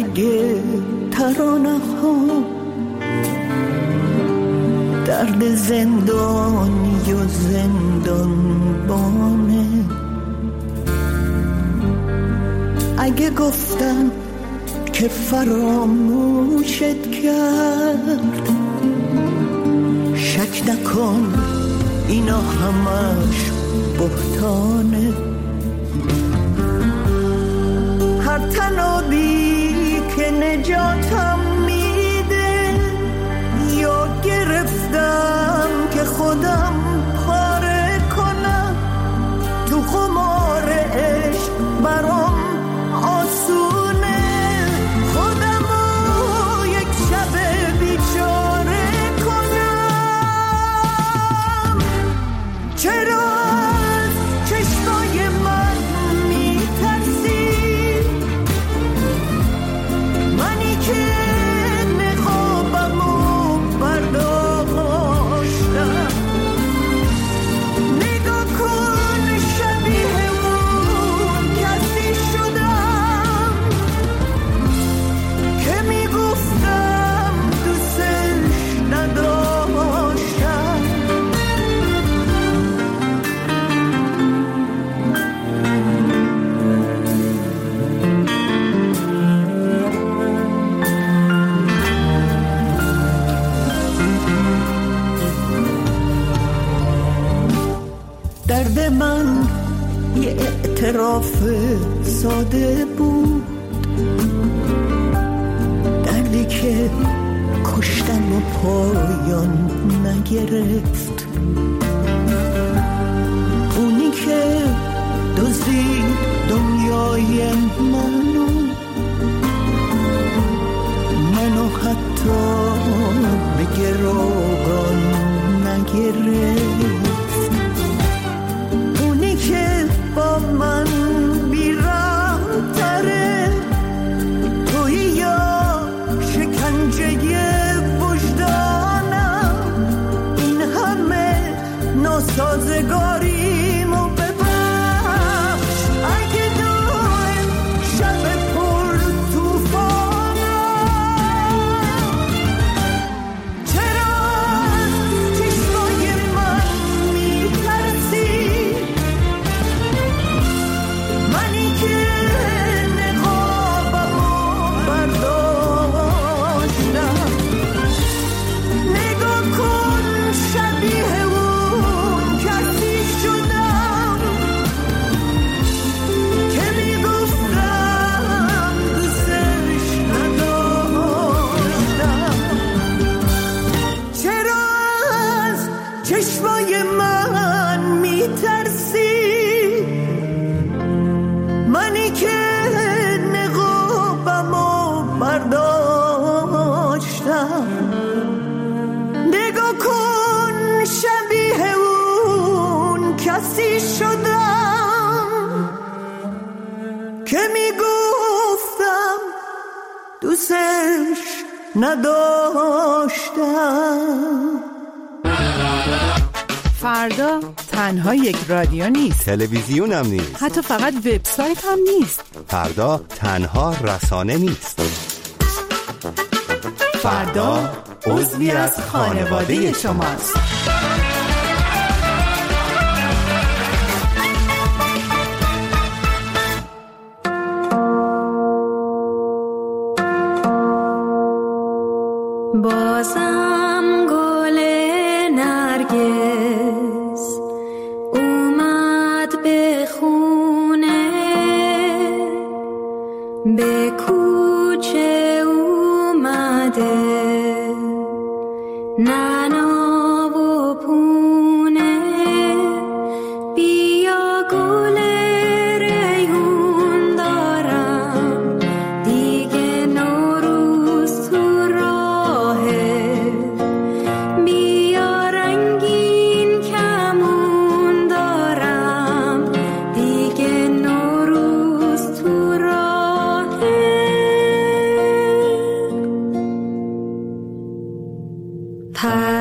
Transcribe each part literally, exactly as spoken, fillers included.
اگه ترانه ها درد زندانی و زندان بانه، اگه گفتم که فراموشت کرد شک نکن اینا همش بهتانه. هر تنابی که نجاتم میده یا گرفتم که خودم پاره کنم، تو خمار عشق برام آسونه خودمو یک شب بیچاره کنم. چرا از چشمای من میترسی؟ منی که نقابمو برداشتم. نگاه کن شبیه اون کسی شدم که میگفتم دوستش نداشتم. درد من یه اعتراف ساده بود، دردی که کشتن و پایان نگرفت، اونی که دزدید دنیای منو منو حتی به گروگان نگرفت، اونی که با من بیرحم تره توی یا شکنجه وجدانم. این همه ناسازگاریمو ببخش اگه دارم شب پر توفانم. چرا از چشمای من میترسی؟ منی که نقابمو برداشتم. نگاه کن شبیه اون کسی شدم که میگفتم دوستش نداشتم. چرا از چشمای من میترسی؟ منی که نقابمو برداشتم. نگاه کن شبیه اون کسی شدم که میگفتم دوستش نداشتم. فردا تنها یک رادیو نیست، تلویزیون هم نیست، حتی فقط وبسایت هم نیست. فردا تنها رسانه نیست. فردا عضوی از خانواده شماست. بازم گل نرگس اومد به خونه، به کوچه اومده ننا و پونه. بیا گل ریحون دارم دیگه نوروز تو راهه. بیا رنگین کمون دارم دیگه نوروز تو راهه.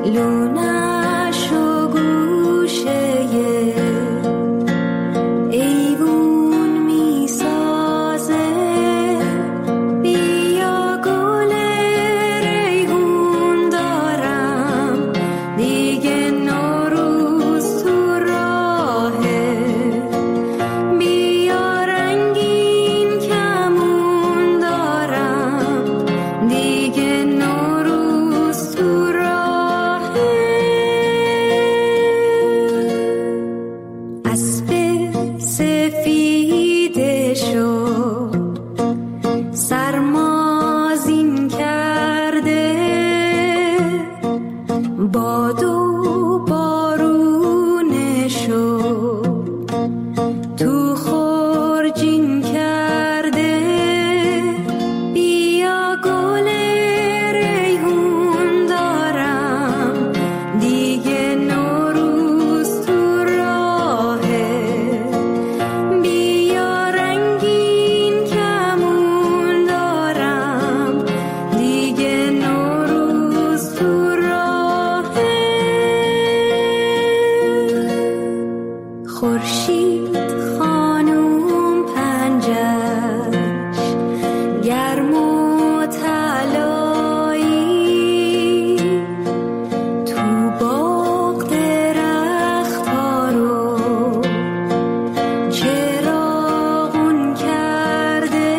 لونش و گوشه ایوون می سازه بیا گل ریحون دارم دیگه نوروز تو راهه بیا رنگین کمون دارم دیگه نوروز تو راهه اسب سفید شد سرمازین کرده باد و بارونه شد تو خورجین کرده بیا گل ریحون دارم دیگه نوروز تو راهه بیا رنگین کمون دارم دیگه نوروز تو راهه خورشید خانوم پنجش گرم و طلایی تو باغ درخت ها رو چراغون کرده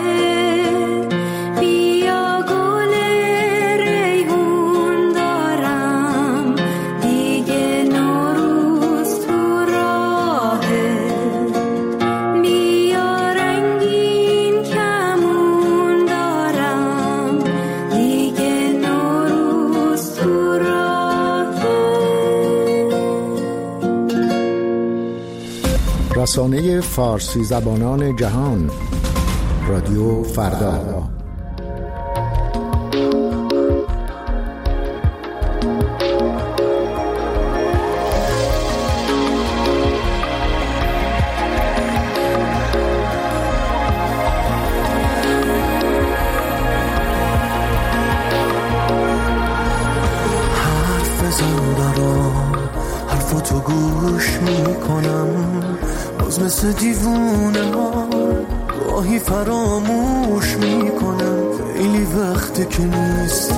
بیا گل ریحون دارم دیگه نوروز تو راهه بیا رنگین کمون دارم دیگه نوروز تو راهه رسانه فارسی زبانان جهان رادیو فردا. حرف بزن برام حرفاتو گوش میکنم باز مثل دیوونه ها گاهی فراموش میکنم خیلی وقته که نیستی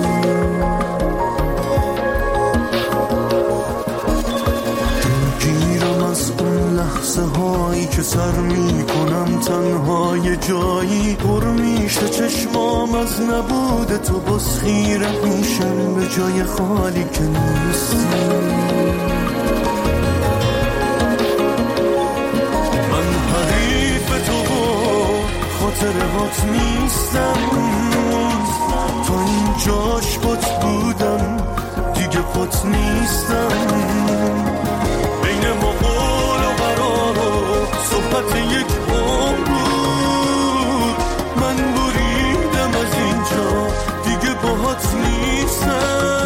دلگیرم از اون لحظه هایی که سر میکنم تنها یه جایی پر میشه چشمام از نبود تو باز خیره میشم به جای خالی که نیستی خاطرهات نیستم تا اینجاش پات بودم دیگه پات نیستم بین ما قول و قرار و صحبت یک عمر بود من بریدم از اینجا دیگه باهات نیستم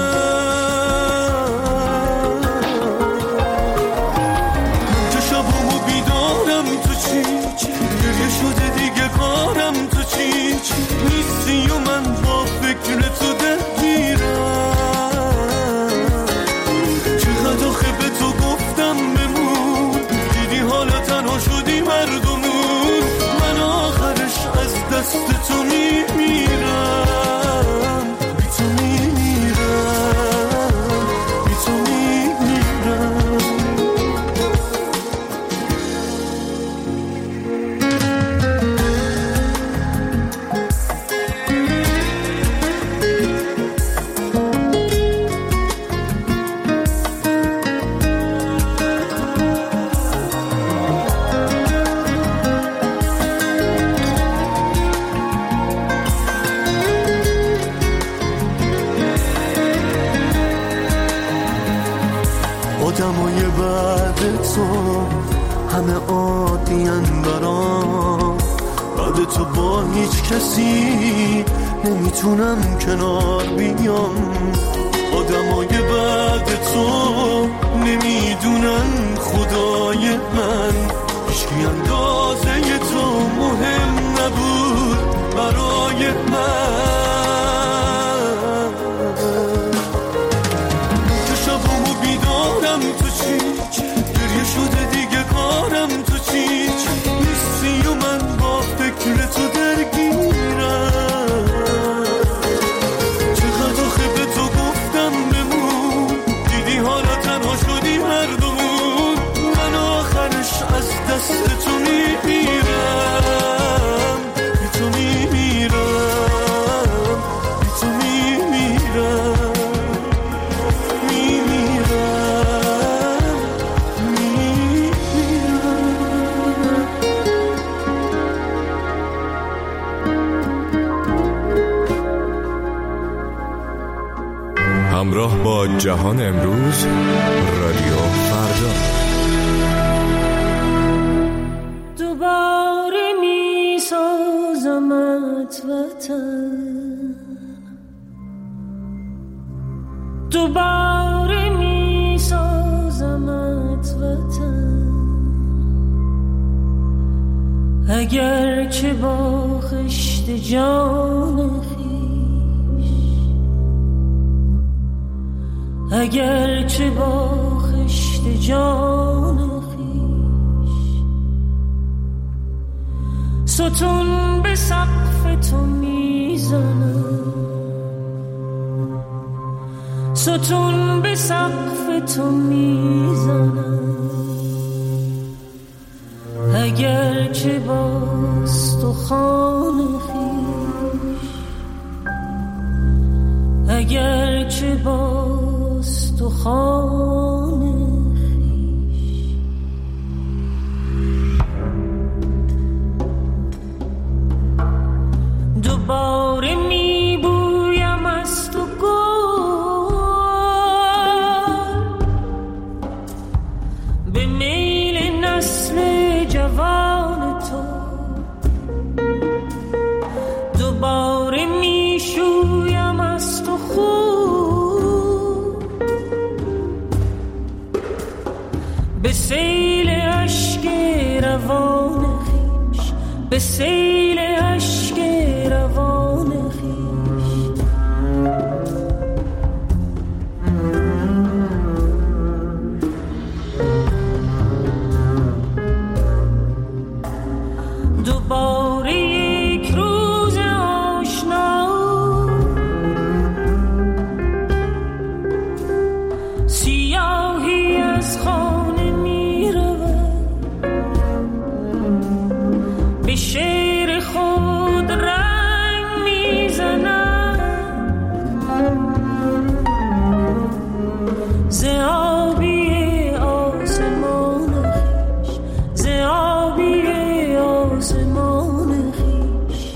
که شبامو بیدارم تو چی گریه شده دیگه کارم تو چی نیستی و من با فکر تو دلگیرم چقدر آخه به تو گفتم بمون دیدی حالا تنها شدی مردمون من آخرش از دست تو میمیرم بی تو میمیرم بی تو میمیرم آدمای بعد تو همه عادی‌ان برام بعد تو با هیچ کسی نمیتونم کنار بیام آدمای بعد تو نمیدونن خدای من هیچکی اندازه تو مهم نبود برای من دست تو میمیرم، بی تو میمیرم، بی تو میمیرم، میمیرم، میمیرم. همراه با جهان امروز، رادیو فردا. دوباره می سازمت وطن، دوباره می سازمت وطن، اگر چه با خشت جان خویش، اگر چه با خشت جان خویش، ستون به سقف تو میزنم، ستون به سقف تو میزنم، اگر چه با استخوان خویش، اگر چه با استخوان خویش. دوباره میبویم از تو گل، به میل نسل جوان تو، دوباره میشویم از تو خون، به سیل اشک روان خویش، به سیل اشک روان خویش. دوباره یک روز آشنا، سیاهی از خانه می رود، به شعر خود رنگ می زند، ز آبی آسمان خویش، ز آبی آسمان خویش.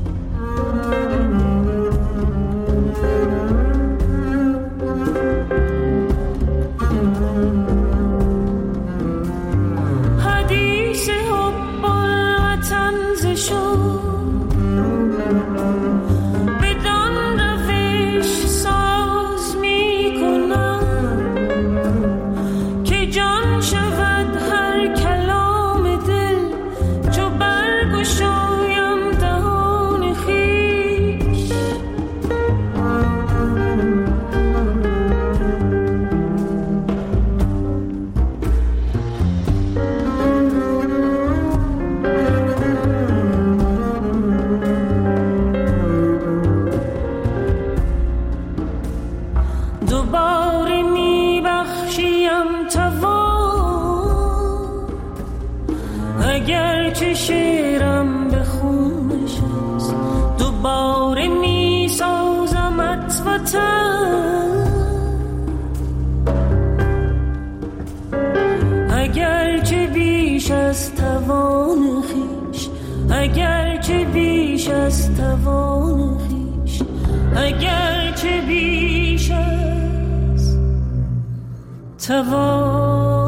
حدیث حب الوطن ز شد، بدان روش ساز می کنم که جان شود هر کلام دل، چو برگشایم دهان خویش. دوباره می بخشیم توان، اگر چه شعرم به خون نشست، دوباره می سازمت وطن، اگر چه بیش از توان خویش، اگر چه بیش از توان خویش، اگر چه بیش از توان.